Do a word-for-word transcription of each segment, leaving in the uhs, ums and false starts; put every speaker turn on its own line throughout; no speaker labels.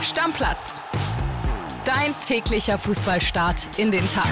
Stammplatz. Dein täglicher Fußballstart in den Tag.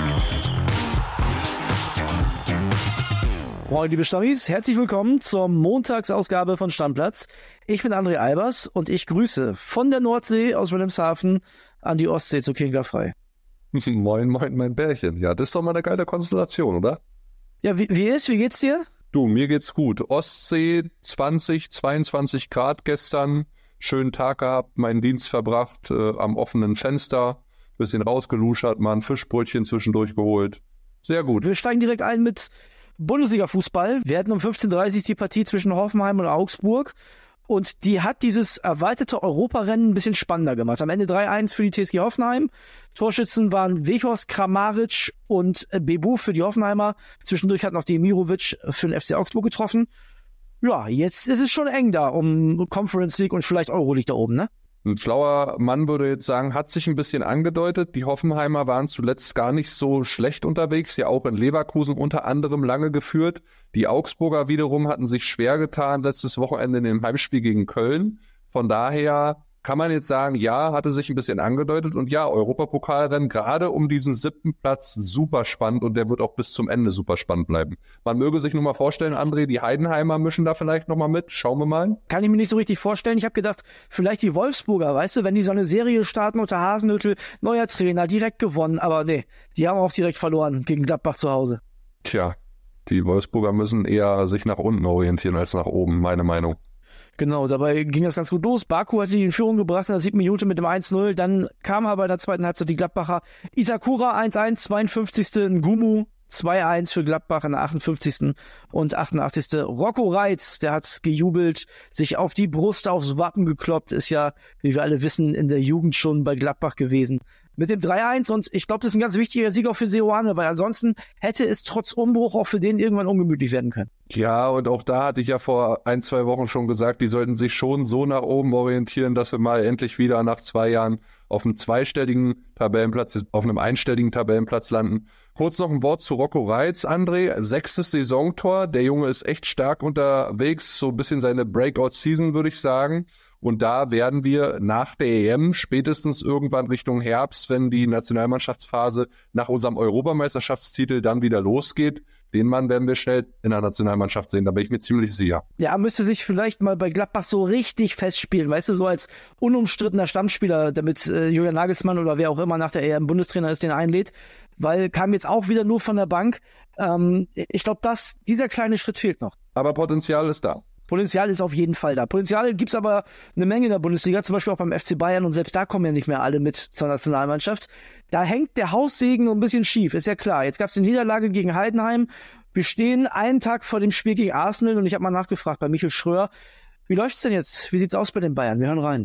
Moin liebe Stammis, herzlich willkommen zur Montagsausgabe von Stammplatz. Ich bin André Albers und ich grüße von der Nordsee aus Wilhelmshaven an die Ostsee zu Kinkerfrei.
Moin, moin, mein Bärchen. Ja, das ist doch mal eine geile Konstellation, oder?
Ja, wie, wie ist, wie geht's dir?
Du, mir geht's gut. Ostsee, zwanzig, zweiundzwanzig Grad gestern. Schönen Tag gehabt, meinen Dienst verbracht äh, am offenen Fenster. Bisschen rausgeluschert, mal ein Fischbrötchen zwischendurch geholt. Sehr gut.
Wir steigen direkt ein mit Bundesliga-Fußball. Wir hatten um fünfzehn Uhr dreißig die Partie zwischen Hoffenheim und Augsburg. Und die hat dieses erweiterte Europarennen ein bisschen spannender gemacht. Am Ende drei eins für die T S G Hoffenheim. Torschützen waren Weghorst, Kramaric und Bebu für die Hoffenheimer. Zwischendurch hat noch Demirovic für den F C Augsburg getroffen. Ja, jetzt ist es schon eng da um Conference League und vielleicht Euroleague da oben, ne?
Ein schlauer Mann würde jetzt sagen, hat sich ein bisschen angedeutet. Die Hoffenheimer waren zuletzt gar nicht so schlecht unterwegs, ja auch in Leverkusen unter anderem lange geführt. Die Augsburger wiederum hatten sich schwer getan letztes Wochenende in dem Heimspiel gegen Köln. Von daher kann man jetzt sagen, ja, hatte sich ein bisschen angedeutet und ja, Europapokalrennen gerade um diesen siebten Platz super spannend und der wird auch bis zum Ende super spannend bleiben. Man möge sich nur mal vorstellen, André, die Heidenheimer mischen da vielleicht nochmal mit, schauen wir mal.
Kann ich mir nicht so richtig vorstellen. Ich habe gedacht, vielleicht die Wolfsburger, weißt du, wenn die so eine Serie starten unter Hasenhüttl, neuer Trainer, direkt gewonnen, aber nee, die haben auch direkt verloren gegen Gladbach zu Hause.
Tja, die Wolfsburger müssen eher sich nach unten orientieren als nach oben, meine Meinung.
Genau, dabei ging das ganz gut los. Baku hatte die in Führung gebracht in der siebten Minute mit dem eins null. Dann kam aber in der zweiten Halbzeit die Gladbacher. Itakura eins eins, zweiundfünfzigste Ngumu zwei eins für Gladbach in der achtundfünfzigsten und achtundachtzigsten Rocco Reitz, der hat gejubelt, sich auf die Brust, aufs Wappen gekloppt, ist ja, wie wir alle wissen, in der Jugend schon bei Gladbach gewesen. Mit dem drei eins und ich glaube, das ist ein ganz wichtiger Sieg auch für Seoane, weil ansonsten hätte es trotz Umbruch auch für den irgendwann ungemütlich werden können.
Ja, und auch da hatte ich ja vor ein, zwei Wochen schon gesagt, die sollten sich schon so nach oben orientieren, dass wir mal endlich wieder nach zwei Jahren auf einem zweistelligen Tabellenplatz, auf einem einstelligen Tabellenplatz landen. Kurz noch ein Wort zu Rocco Reitz, André. Sechstes Saisontor. Der Junge ist echt stark unterwegs. So ein bisschen seine Breakout-Season, würde ich sagen. Und da werden wir nach der E M spätestens irgendwann Richtung Herbst, wenn die Nationalmannschaftsphase nach unserem Europameisterschaftstitel dann wieder losgeht, den Mann werden wir schnell in der Nationalmannschaft sehen, da bin ich mir ziemlich sicher.
Ja, müsste sich vielleicht mal bei Gladbach so richtig festspielen, weißt du, so als unumstrittener Stammspieler, damit äh, Julian Nagelsmann oder wer auch immer nach der E M Bundestrainer ist, den einlädt, weil kam jetzt auch wieder nur von der Bank. Ähm, ich glaube, dass dieser kleine Schritt fehlt noch.
Aber Potenzial ist da.
Potenzial ist auf jeden Fall da. Potenzial gibt's aber eine Menge in der Bundesliga, zum Beispiel auch beim F C Bayern und selbst da kommen ja nicht mehr alle mit zur Nationalmannschaft. Da hängt der Haussegen ein bisschen schief, ist ja klar. Jetzt gab's die Niederlage gegen Heidenheim. Wir stehen einen Tag vor dem Spiel gegen Arsenal und ich habe mal nachgefragt bei Michael Schröer, wie läuft's denn jetzt? Wie sieht's aus bei den Bayern? Wir hören rein.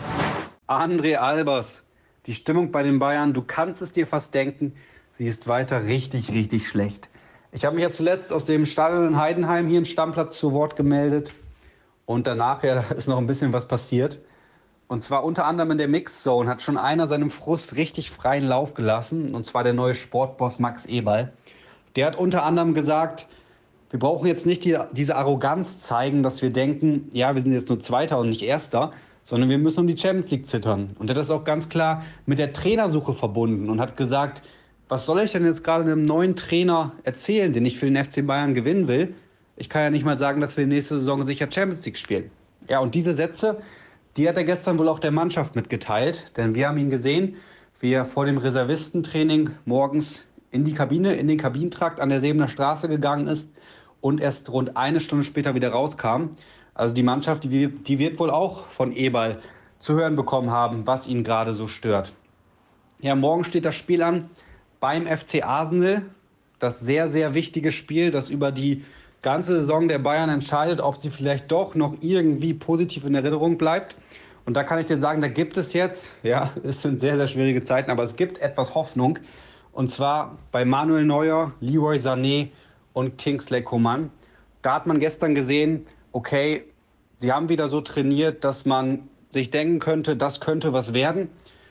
André Albers, die Stimmung bei den Bayern, du kannst es dir fast denken, sie ist weiter richtig, richtig schlecht. Ich habe mich ja zuletzt aus dem Stadion in Heidenheim hier in Stammplatz zu Wort gemeldet und danach ja, ist noch ein bisschen was passiert. Und zwar unter anderem in der Mixzone hat schon einer seinem Frust richtig freien Lauf gelassen, und zwar der neue Sportboss Max Eberl. Der hat unter anderem gesagt, wir brauchen jetzt nicht die, diese Arroganz zeigen, dass wir denken, ja, wir sind jetzt nur Zweiter und nicht Erster, sondern wir müssen um die Champions League zittern. Und er hat das auch ganz klar mit der Trainersuche verbunden und hat gesagt, was soll ich denn jetzt gerade einem neuen Trainer erzählen, den ich für den F C Bayern gewinnen will? Ich kann ja nicht mal sagen, dass wir nächste Saison sicher Champions League spielen. Ja, und diese Sätze, die hat er gestern wohl auch der Mannschaft mitgeteilt. Denn wir haben ihn gesehen, wie er vor dem Reservistentraining morgens in die Kabine, in den Kabinentrakt an der Sebener Straße gegangen ist und erst rund eine Stunde später wieder rauskam. Also die Mannschaft, die, die wird wohl auch von Eberl zu hören bekommen haben, was ihn gerade so stört. Ja, morgen steht das Spiel an beim F C Arsenal, das sehr, sehr wichtige Spiel, das über die ganze Saison der Bayern entscheidet, ob sie vielleicht doch noch irgendwie positiv in Erinnerung bleibt. Und da kann ich dir sagen, da gibt es jetzt, ja, es sind sehr, sehr schwierige Zeiten, aber es gibt etwas Hoffnung. Und zwar bei Manuel Neuer, Leroy Sané und Kingsley Coman. Da hat man gestern gesehen, okay, sie haben wieder so trainiert, dass man sich denken könnte, das könnte was werden.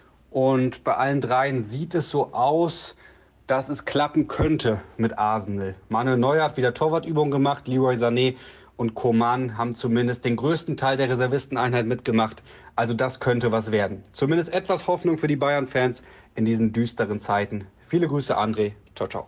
Und bei allen dreien sieht es so aus, dass es klappen könnte mit Arsenal. Manuel Neuer hat wieder Torwartübungen gemacht, Leroy Sané und Coman haben zumindest den größten Teil der Reservisteneinheit mitgemacht. Also das könnte was werden. Zumindest etwas Hoffnung für die Bayern-Fans in diesen düsteren Zeiten. Viele Grüße, André. Ciao, ciao.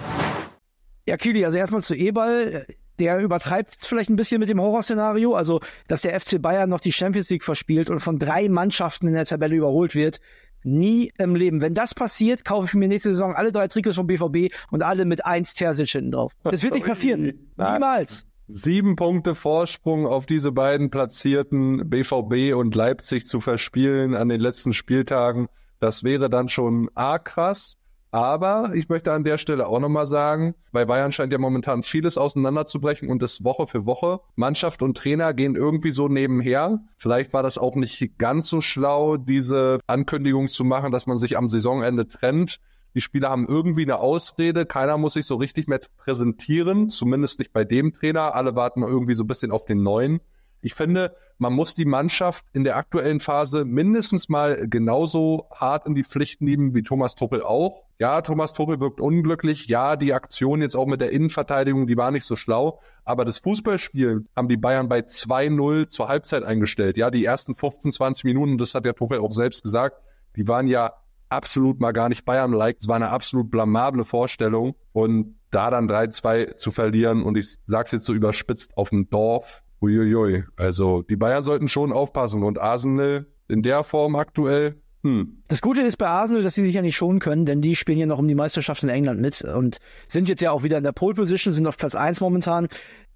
Ja, Kili, also erstmal zu Eberl. Der übertreibt jetzt vielleicht ein bisschen mit dem Horrorszenario, also dass der F C Bayern noch die Champions League verspielt und von drei Mannschaften in der Tabelle überholt wird. Nie im Leben. Wenn das passiert, kaufe ich mir nächste Saison alle drei Trikots vom B V B und alle mit eins Terzic hinten drauf. Das wird nicht passieren. Niemals.
Sieben Punkte Vorsprung auf diese beiden Platzierten B V B und Leipzig zu verspielen an den letzten Spieltagen, das wäre dann schon arg krass. Aber ich möchte an der Stelle auch nochmal sagen, bei Bayern scheint ja momentan vieles auseinanderzubrechen und das Woche für Woche. Mannschaft und Trainer gehen irgendwie so nebenher. Vielleicht war das auch nicht ganz so schlau, diese Ankündigung zu machen, dass man sich am Saisonende trennt. Die Spieler haben irgendwie eine Ausrede. Keiner muss sich so richtig mehr präsentieren, zumindest nicht bei dem Trainer. Alle warten irgendwie so ein bisschen auf den neuen. Ich finde, man muss die Mannschaft in der aktuellen Phase mindestens mal genauso hart in die Pflicht nehmen wie Thomas Tuchel auch. Ja, Thomas Tuchel wirkt unglücklich. Ja, die Aktion jetzt auch mit der Innenverteidigung, die war nicht so schlau. Aber das Fußballspielen haben die Bayern bei zwei null zur Halbzeit eingestellt. Ja, die ersten fünfzehn, zwanzig Minuten, das hat der Tuchel auch selbst gesagt, die waren ja absolut mal gar nicht Bayern-like. Es war eine absolut blamable Vorstellung. Und da dann drei zwei zu verlieren, und ich sag's jetzt so überspitzt, auf dem Dorf, uiuiui. Also die Bayern sollten schon aufpassen. Und Arsenal in der Form aktuell, hm.
Das Gute ist bei Arsenal, dass sie sich ja nicht schonen können, denn die spielen ja noch um die Meisterschaft in England mit und sind jetzt ja auch wieder in der Pole Position, sind auf Platz eins momentan.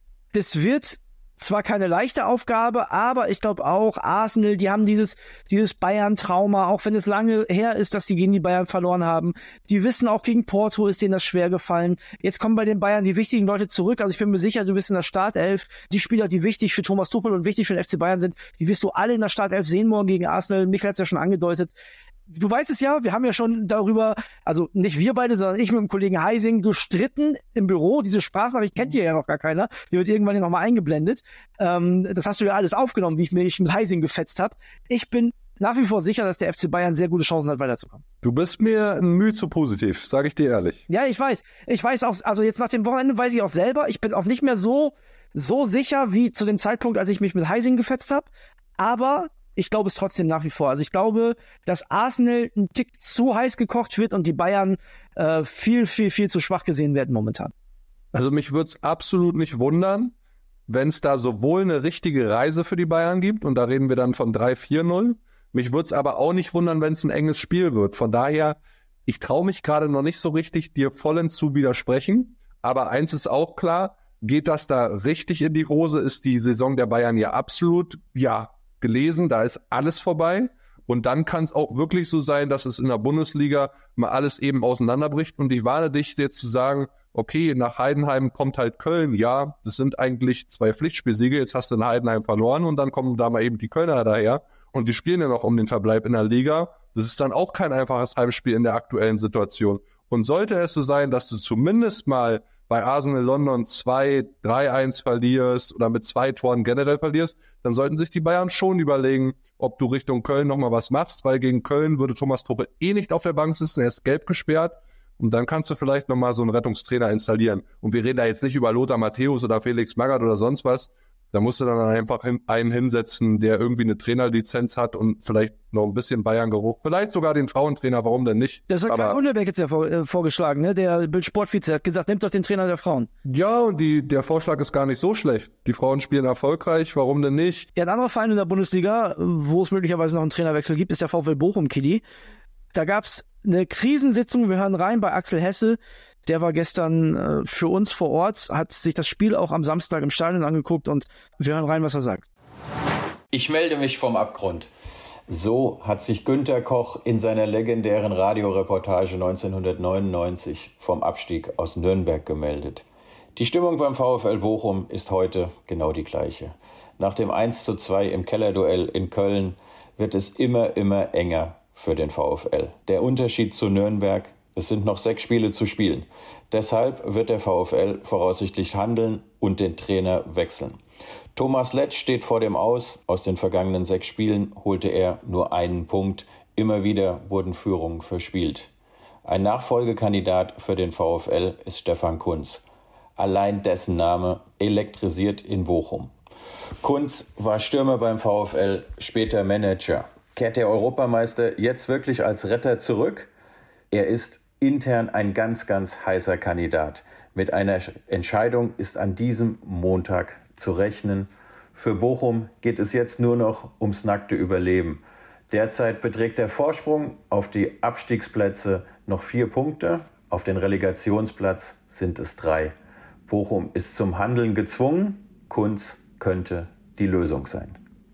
Das wird zwar keine leichte Aufgabe, aber ich glaube auch, Arsenal, die haben dieses dieses Bayern-Trauma, auch wenn es lange her ist, dass sie gegen die Bayern verloren haben. Die wissen auch, gegen Porto ist denen das schwer gefallen. Jetzt kommen bei den Bayern die wichtigen Leute zurück. Also ich bin mir sicher, du wirst in der Startelf, die Spieler, die wichtig für Thomas Tuchel und wichtig für den F C Bayern sind, die wirst du alle in der Startelf sehen morgen gegen Arsenal. Michael hat es ja schon angedeutet. Du weißt es ja, wir haben ja schon darüber, also nicht wir beide, sondern ich mit dem Kollegen Heising gestritten im Büro. Diese Sprachnachricht kennt ihr ja noch gar keiner. Die wird irgendwann hier nochmal eingeblendet. Ähm, das hast du ja alles aufgenommen, wie ich mich mit Heising gefetzt habe. Ich bin nach wie vor sicher, dass der F C Bayern sehr gute Chancen hat, weiterzukommen.
Du bist mir ein Mühe zu positiv, sage ich dir ehrlich.
Ja, ich weiß. Ich weiß auch, also jetzt nach dem Wochenende weiß ich auch selber, ich bin auch nicht mehr so, so sicher wie zu dem Zeitpunkt, als ich mich mit Heising gefetzt habe. Aber ich glaube es trotzdem nach wie vor. Also ich glaube, dass Arsenal ein Tick zu heiß gekocht wird und die Bayern äh, viel, viel, viel zu schwach gesehen werden momentan.
Also mich würde es absolut nicht wundern, wenn es da sowohl eine richtige Reise für die Bayern gibt, und da reden wir dann von drei vier null. Mich würde es aber auch nicht wundern, wenn es ein enges Spiel wird. Von daher, ich traue mich gerade noch nicht so richtig, dir vollends zu widersprechen. Aber eins ist auch klar, geht das da richtig in die Hose, ist die Saison der Bayern ja absolut, ja, gelesen, da ist alles vorbei, und dann kann es auch wirklich so sein, dass es in der Bundesliga mal alles eben auseinanderbricht, und ich warne dich jetzt zu sagen, okay, nach Heidenheim kommt halt Köln, ja, das sind eigentlich zwei Pflichtspielsiege, jetzt hast du in Heidenheim verloren und dann kommen da mal eben die Kölner daher und die spielen ja noch um den Verbleib in der Liga, das ist dann auch kein einfaches Heimspiel in der aktuellen Situation, und sollte es so sein, dass du zumindest mal bei Arsenal London zwei drei eins verlierst oder mit zwei Toren generell verlierst, dann sollten sich die Bayern schon überlegen, ob du Richtung Köln nochmal was machst, weil gegen Köln würde Thomas Tuchel eh nicht auf der Bank sitzen, er ist gelb gesperrt, und dann kannst du vielleicht nochmal so einen Rettungstrainer installieren. Und wir reden da jetzt nicht über Lothar Matthäus oder Felix Magath oder sonst was, da musst du dann einfach einen hinsetzen, der irgendwie eine Trainerlizenz hat und vielleicht noch ein bisschen Bayern-Geruch. Vielleicht sogar den Frauentrainer, warum denn nicht?
Das hat Kai Hundeberg jetzt ja vor, äh, vorgeschlagen, ne? Der Bild-Sportvize hat gesagt, nehmt doch den Trainer der Frauen.
Ja, und die, der Vorschlag ist gar nicht so schlecht. Die Frauen spielen erfolgreich, warum denn nicht?
Ja, ein anderer Verein in der Bundesliga, wo es möglicherweise noch einen Trainerwechsel gibt, ist der VfL Bochum, Kili. Da gab's eine Krisensitzung, wir hören rein bei Axel Hesse. Der war gestern äh, für uns vor Ort, hat sich das Spiel auch am Samstag im Stadion angeguckt, und wir hören rein, was er sagt.
Ich melde mich vom Abgrund. So hat sich Günter Koch in seiner legendären Radioreportage neunzehnhundertneunundneunzig vom Abstieg aus Nürnberg gemeldet. Die Stimmung beim VfL Bochum ist heute genau die gleiche. Nach dem eins zu zwei im Kellerduell in Köln wird es immer, immer enger für den VfL. Der Unterschied zu Nürnberg: es sind noch sechs Spiele zu spielen. Deshalb wird der VfL voraussichtlich handeln und den Trainer wechseln. Thomas Letsch steht vor dem Aus. Aus den vergangenen sechs Spielen holte er nur einen Punkt. Immer wieder wurden Führungen verspielt. Ein Nachfolgekandidat für den VfL ist Stefan Kuntz. Allein dessen Name elektrisiert in Bochum. Kuntz war Stürmer beim VfL, später Manager. Kehrt der Europameister jetzt wirklich als Retter zurück? Er ist intern ein ganz, ganz heißer Kandidat. Mit einer Entscheidung ist an diesem Montag zu rechnen. Für Bochum geht es jetzt nur noch ums nackte Überleben. Derzeit beträgt der Vorsprung auf die Abstiegsplätze noch vier Punkte. Auf den Relegationsplatz sind es drei. Bochum ist zum Handeln gezwungen. Kuntz könnte die Lösung sein.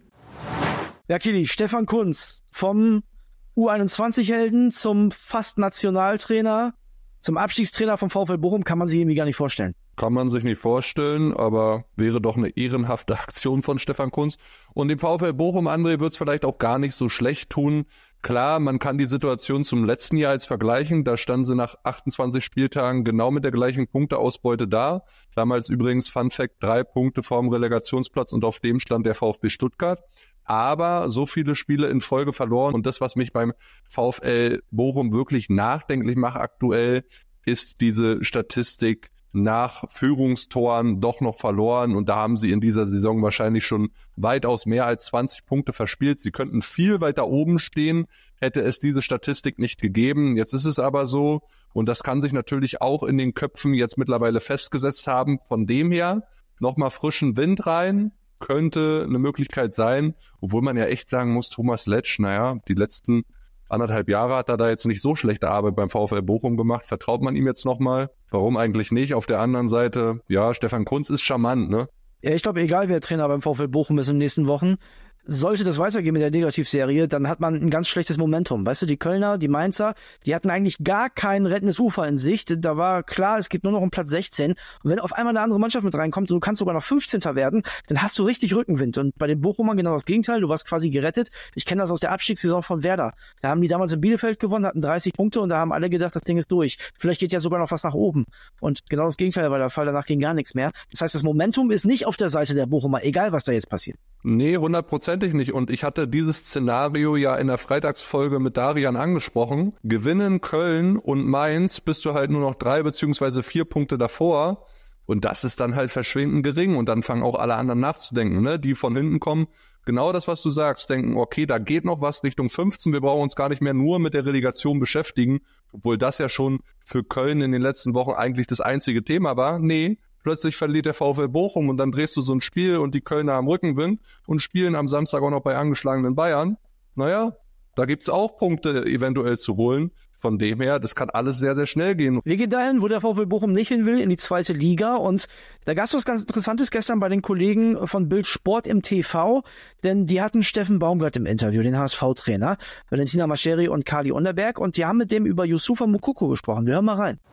Ja, Kili, Stefan Kuntz vom U einundzwanzig-Helden zum fast Nationaltrainer, zum Abstiegstrainer vom VfL Bochum, kann man sich irgendwie gar nicht vorstellen.
Kann man sich nicht vorstellen, aber wäre doch eine ehrenhafte Aktion von Stefan Kuntz. Und dem VfL Bochum, André, wird es vielleicht auch gar nicht so schlecht tun. Klar, man kann die Situation zum letzten Jahr jetzt vergleichen. Da standen sie nach achtundzwanzig Spieltagen genau mit der gleichen Punkteausbeute da. Damals übrigens, Fun Fact, drei Punkte vorm Relegationsplatz und auf dem stand der VfB Stuttgart. Aber so viele Spiele in Folge verloren. Und das, was mich beim VfL Bochum wirklich nachdenklich macht aktuell, ist diese Statistik nach Führungstoren doch noch verloren. Und da haben sie in dieser Saison wahrscheinlich schon weitaus mehr als zwanzig Punkte verspielt. Sie könnten viel weiter oben stehen, hätte es diese Statistik nicht gegeben. Jetzt ist es aber so, und das kann sich natürlich auch in den Köpfen jetzt mittlerweile festgesetzt haben. Von dem her nochmal frischen Wind rein. Könnte eine Möglichkeit sein, obwohl man ja echt sagen muss, Thomas Letsch, naja, die letzten anderthalb Jahre hat er da jetzt nicht so schlechte Arbeit beim VfL Bochum gemacht. Vertraut man ihm jetzt nochmal? Warum eigentlich nicht? Auf der anderen Seite, ja, Stefan Kuntz ist charmant, ne?
Ja, ich glaube, egal wer Trainer beim VfL Bochum ist in den nächsten Wochen, sollte das weitergehen mit der Negativserie, dann hat man ein ganz schlechtes Momentum. Weißt du, die Kölner, die Mainzer, die hatten eigentlich gar kein rettendes Ufer in Sicht. Da war klar, es geht nur noch um Platz sechzehn. Und wenn auf einmal eine andere Mannschaft mit reinkommt und du kannst sogar noch fünfzehnter werden, dann hast du richtig Rückenwind. Und bei den Bochumern genau das Gegenteil. Du warst quasi gerettet. Ich kenne das aus der Abstiegssaison von Werder. Da haben die damals in Bielefeld gewonnen, hatten dreißig Punkte und da haben alle gedacht, das Ding ist durch. Vielleicht geht ja sogar noch was nach oben. Und genau das Gegenteil war der Fall. Danach ging gar nichts mehr. Das heißt, das Momentum ist nicht auf der Seite der Bochumer, egal was da jetzt passiert.
Nee, hundertprozentig nicht. Und ich hatte dieses Szenario ja in der Freitagsfolge mit Darian angesprochen. Gewinnen Köln und Mainz, bist du halt nur noch drei beziehungsweise vier Punkte davor. Und das ist dann halt verschwindend gering. Und dann fangen auch alle anderen nachzudenken, ne? Die von hinten kommen. Genau das, was du sagst, denken, okay, da geht noch was Richtung fünfzehn. Wir brauchen uns gar nicht mehr nur mit der Relegation beschäftigen. Obwohl das ja schon für Köln in den letzten Wochen eigentlich das einzige Thema war. Nee. Plötzlich verliert der VfL Bochum und dann drehst du so ein Spiel und die Kölner am Rückenwind und spielen am Samstag auch noch bei angeschlagenen Bayern. Naja, da gibt's auch Punkte eventuell zu holen. Von dem her, das kann alles sehr, sehr schnell gehen.
Wir gehen dahin, wo der VfL Bochum nicht hin will, in die zweite Liga. Und da gab's was ganz Interessantes gestern bei den Kollegen von Bild Sport im T V. Denn die hatten Steffen Baumgart im Interview, den H S V-Trainer, Valentina Mascheri und Kali Unterberg. Und die haben mit dem über Youssoufa Moukoko gesprochen. Wir hören mal rein.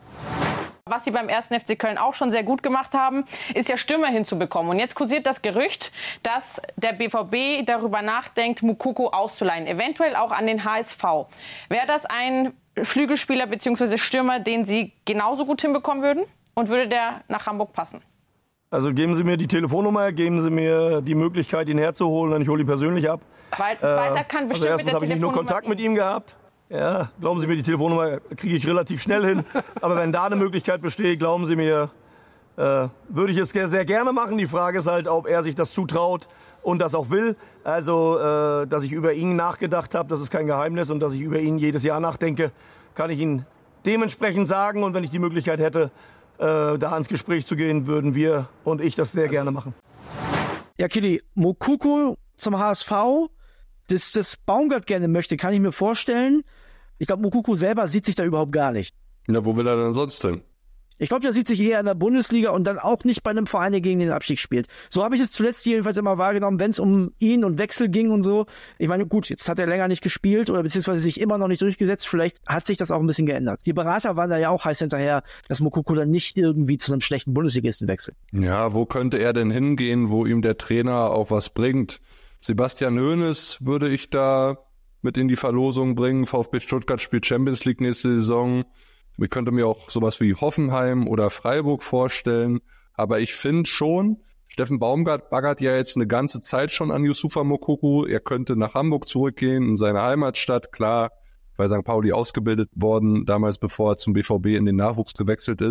Was sie beim ersten F C Köln auch schon sehr gut gemacht haben, ist ja Stürmer hinzubekommen. Und jetzt kursiert das Gerücht, dass der B V B darüber nachdenkt, Moukoko auszuleihen, eventuell auch an den H S V. Wäre das ein Flügelspieler bzw. Stürmer, den Sie genauso gut hinbekommen würden? Und würde der nach Hamburg passen?
Also geben Sie mir die Telefonnummer, geben Sie mir die Möglichkeit, ihn herzuholen, und ich hole ihn persönlich ab.
Weil, äh, weiter kann bestimmt
also erstens habe ich nicht nur Kontakt mit ihm gehabt. Ja, glauben Sie mir, die Telefonnummer kriege ich relativ schnell hin. Aber wenn da eine Möglichkeit besteht, glauben Sie mir, äh, würde ich es sehr, sehr gerne machen. Die Frage ist halt, ob er sich das zutraut und das auch will. Also, äh, dass ich über ihn nachgedacht habe, das ist kein Geheimnis. Und dass ich über ihn jedes Jahr nachdenke, kann ich Ihnen dementsprechend sagen. Und wenn ich die Möglichkeit hätte, äh, da ins Gespräch zu gehen, würden wir und ich das sehr gerne machen.
Ja, Kili, Moukoko zum H S V, dass das Baumgart gerne möchte, kann ich mir vorstellen. Ich glaube, Moukoko selber sieht sich da überhaupt gar nicht.
Na, wo will er denn sonst hin?
Ich glaube, der sieht sich eher in der Bundesliga und dann auch nicht bei einem Verein, der gegen den Abstieg spielt. So habe ich es zuletzt jedenfalls immer wahrgenommen, wenn es um ihn und Wechsel ging und so. Ich meine, gut, jetzt hat er länger nicht gespielt oder beziehungsweise sich immer noch nicht durchgesetzt. Vielleicht hat sich das auch ein bisschen geändert. Die Berater waren da ja auch heiß hinterher, dass Moukoko dann nicht irgendwie zu einem schlechten Bundesligisten wechselt.
Ja, wo könnte er denn hingehen, wo ihm der Trainer auch was bringt? Sebastian Hoeneß würde ich da mit in die Verlosung bringen. VfB Stuttgart spielt Champions League nächste Saison. Ich könnte mir auch sowas wie Hoffenheim oder Freiburg vorstellen. Aber ich finde schon, Steffen Baumgart baggert ja jetzt eine ganze Zeit schon an Youssoufa Moukoko. Er könnte nach Hamburg zurückgehen, in seine Heimatstadt. Klar, bei Sankt Pauli ausgebildet worden, damals bevor er zum B V B in den Nachwuchs gewechselt ist.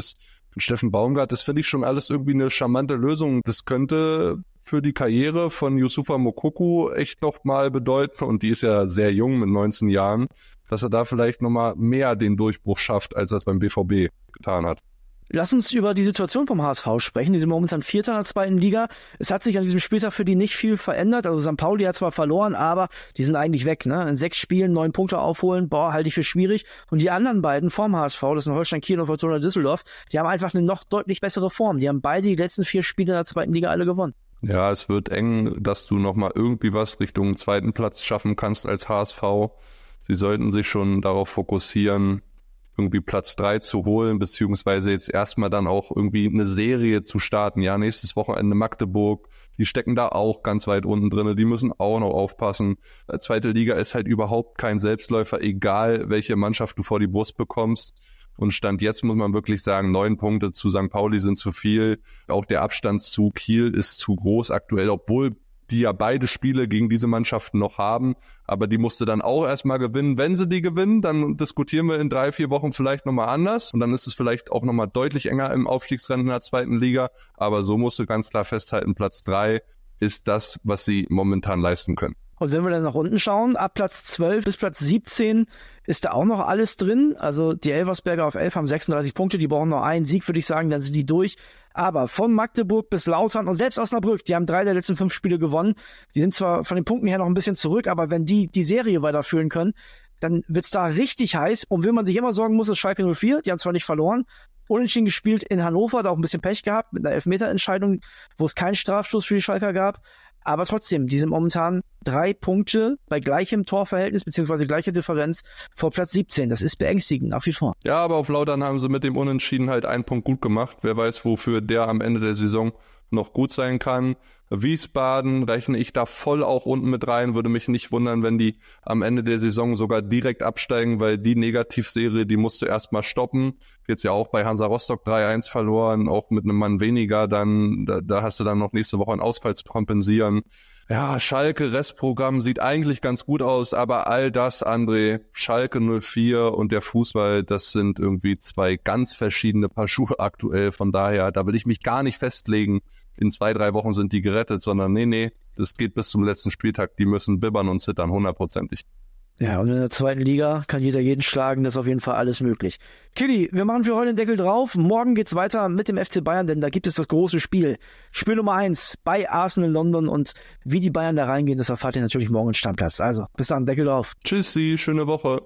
Steffen Baumgart, das finde ich schon alles irgendwie eine charmante Lösung. Das könnte für die Karriere von Youssoufa Moukoko echt noch mal bedeuten, und die ist ja sehr jung mit neunzehn Jahren, dass er da vielleicht noch mal mehr den Durchbruch schafft, als er es beim B V B getan hat.
Lass uns über die Situation vom H S V sprechen. Die sind momentan Vierter in der zweiten Liga. Es hat sich an diesem Spieltag für die nicht viel verändert. Also Sankt Pauli hat zwar verloren, aber die sind eigentlich weg. Ne? In sechs Spielen neun Punkte aufholen, boah, halte ich für schwierig. Und die anderen beiden vom H S V, das sind Holstein Kiel und Fortuna Düsseldorf, die haben einfach eine noch deutlich bessere Form. Die haben beide die letzten vier Spiele in der zweiten Liga alle gewonnen.
Ja, es wird eng, dass du nochmal irgendwie was Richtung zweiten Platz schaffen kannst als H S V. Sie sollten sich schon darauf fokussieren, irgendwie Platz drei zu holen, beziehungsweise jetzt erstmal dann auch irgendwie eine Serie zu starten. Ja, nächstes Wochenende Magdeburg, die stecken da auch ganz weit unten drin, die müssen auch noch aufpassen. Zweite Liga ist halt überhaupt kein Selbstläufer, egal welche Mannschaft du vor die Brust bekommst. Und Stand jetzt muss man wirklich sagen, neun Punkte zu Sankt Pauli sind zu viel. Auch der Abstand zu Kiel ist zu groß aktuell, obwohl die ja beide Spiele gegen diese Mannschaften noch haben. Aber die musste dann auch erstmal gewinnen. Wenn sie die gewinnen, dann diskutieren wir in drei, vier Wochen vielleicht nochmal anders. Und dann ist es vielleicht auch nochmal deutlich enger im Aufstiegsrennen in der zweiten Liga. Aber so musst du ganz klar festhalten, Platz drei ist das, was sie momentan leisten können.
Und wenn wir dann nach unten schauen, ab Platz zwölf bis Platz siebzehn ist da auch noch alles drin. Also die Elversberger auf elf haben sechsunddreißig Punkte, die brauchen noch einen Sieg, würde ich sagen, dann sind die durch. Aber von Magdeburg bis Lautern und selbst Osnabrück, die haben drei der letzten fünf Spiele gewonnen. Die sind zwar von den Punkten her noch ein bisschen zurück, aber wenn die die Serie weiterführen können, dann wird's da richtig heiß. Und wenn man sich immer sorgen muss, ist Schalke null vier. Die haben zwar nicht verloren, unentschieden gespielt in Hannover, da auch ein bisschen Pech gehabt mit einer Elfmeterentscheidung, wo es keinen Strafstoß für die Schalker gab. Aber trotzdem, die sind momentan drei Punkte bei gleichem Torverhältnis beziehungsweise gleicher Differenz vor Platz siebzehn. Das ist beängstigend, nach wie vor.
Ja, aber auf Lautern haben sie mit dem Unentschieden halt einen Punkt gut gemacht. Wer weiß, wofür der am Ende der Saison noch gut sein kann. Wiesbaden rechne ich da voll auch unten mit rein. Würde mich nicht wundern, wenn die am Ende der Saison sogar direkt absteigen, weil die Negativserie, die musst du erstmal stoppen. Jetzt ja auch bei Hansa Rostock drei eins verloren, auch mit einem Mann weniger. Dann da, da hast du dann noch nächste Woche einen Ausfall zu kompensieren. Ja, Schalke, Restprogramm sieht eigentlich ganz gut aus, aber all das, André, Schalke null vier und der Fußball, das sind irgendwie zwei ganz verschiedene Paar Schuhe aktuell. Von daher, da will ich mich gar nicht festlegen, in zwei, drei Wochen sind die gerettet, sondern nee, nee, das geht bis zum letzten Spieltag. Die müssen bibbern und zittern, hundertprozentig.
Ja, und in der zweiten Liga kann jeder jeden schlagen, das ist auf jeden Fall alles möglich. Kili, wir machen für heute den Deckel drauf. Morgen geht's weiter mit dem F C Bayern, denn da gibt es das große Spiel. Spiel Nummer eins bei Arsenal London, und wie die Bayern da reingehen, das erfahrt ihr natürlich morgen im Stammplatz. Also, bis dann, Deckel drauf.
Tschüssi, schöne Woche.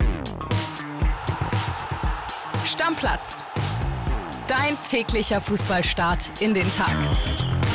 Stammplatz. Dein täglicher Fußballstart in den Tag.